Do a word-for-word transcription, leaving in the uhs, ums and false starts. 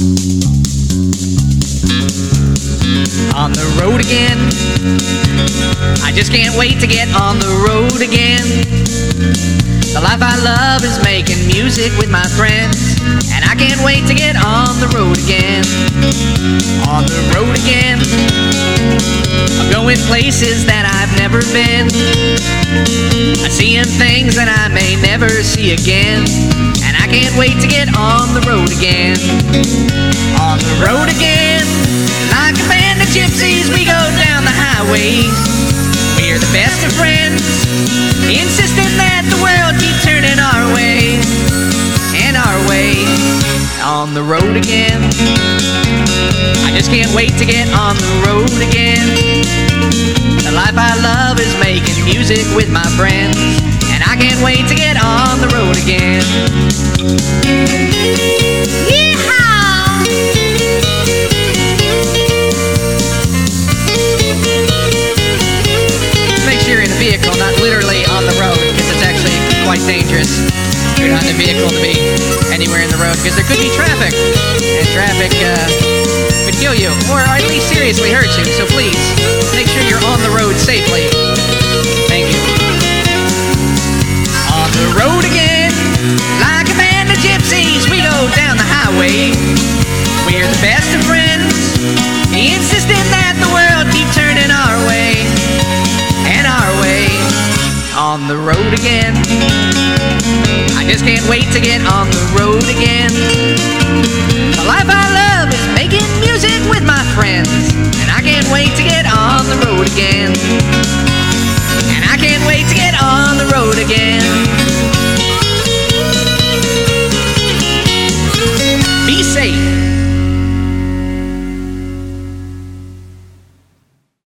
On the road again. I just can't wait to get on the road again. The life I love is making music with my friends, and I can't wait to get on the road again. On the road again. I'm going places that I've never been. I'm seeing things that I may never see again, and I can't wait to get on the road again. On the road again. Like a band of gypsies, we go down the highway. We're the best of friends, insisting that the world keep turning our way. And our way. On the road again. I just can't wait to get on the road again. The life I love is making music with my friends, and I can't wait to get on the road again. Yeehaw! Make sure you're in a vehicle, not literally on the road, because it's actually quite dangerous. You're not in a vehicle to be anywhere in the road, because there could be traffic, and traffic uh, could kill you, or at least seriously hurt you. So please, make sure you're on the road safely. Thank you. On the road again, like a band of gypsies, we go down the highway. We're the best of friends, insisting that the world keep turning our way. And our way. On the road again. I just can't wait to get on the road again. The life I love is making music with my friends, and I can't wait to get on the road again. And I can't wait to get on the road again. Be safe.